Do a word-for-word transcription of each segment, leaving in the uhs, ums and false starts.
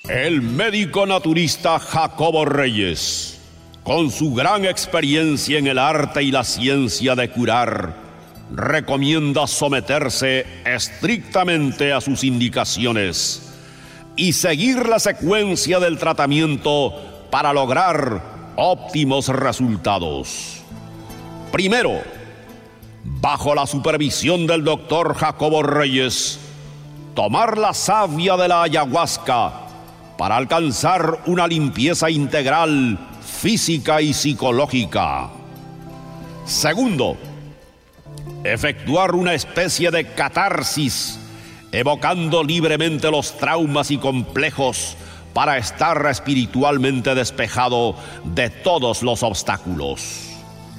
El médico naturista Jacobo Reyes, con su gran experiencia en el arte y la ciencia de curar, recomienda someterse estrictamente a sus indicaciones y seguir la secuencia del tratamiento para lograr óptimos resultados. Primero, bajo la supervisión del doctor Jacobo Reyes, tomar la savia de la ayahuasca para alcanzar una limpieza integral, física y psicológica. Segundo, efectuar una especie de catarsis, evocando libremente los traumas y complejos para estar espiritualmente despejado de todos los obstáculos.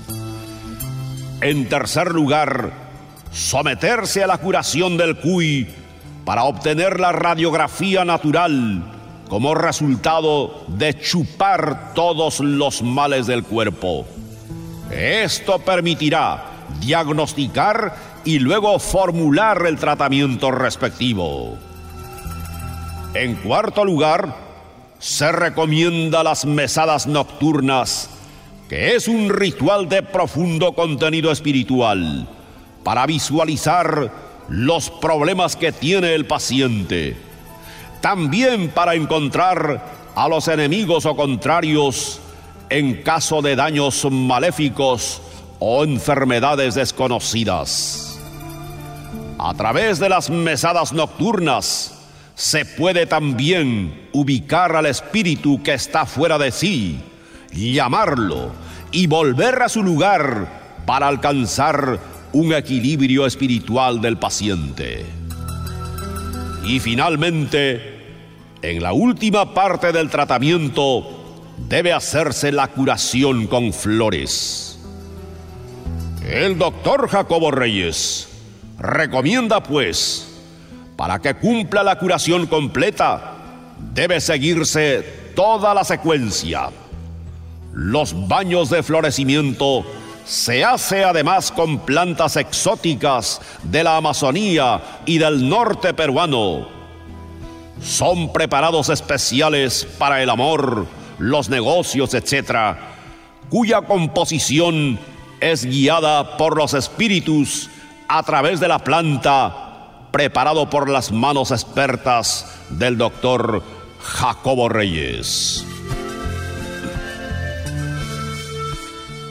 En tercer lugar, someterse a la curación del cuy para obtener la radiografía natural como resultado de chupar todos los males del cuerpo. Esto permitirá diagnosticar y luego formular el tratamiento respectivo. En cuarto lugar, se recomienda las mesadas nocturnas, que es un ritual de profundo contenido espiritual para visualizar los problemas que tiene el paciente. También para encontrar a los enemigos o contrarios en caso de daños maléficos o enfermedades desconocidas. A través de las mesadas nocturnas se puede también ubicar al espíritu que está fuera de sí, llamarlo y volver a su lugar para alcanzar un equilibrio espiritual del paciente. Y finalmente, en la última parte del tratamiento, debe hacerse la curación con flores. El doctor Jacobo Reyes recomienda, pues, para que cumpla la curación completa, debe seguirse toda la secuencia. Los baños de florecimiento se hace además con plantas exóticas de la Amazonía y del norte peruano. Son preparados especiales para el amor, los negocios, etcétera, cuya composición es guiada por los espíritus a través de la planta, preparado por las manos expertas del doctor Jacobo Reyes.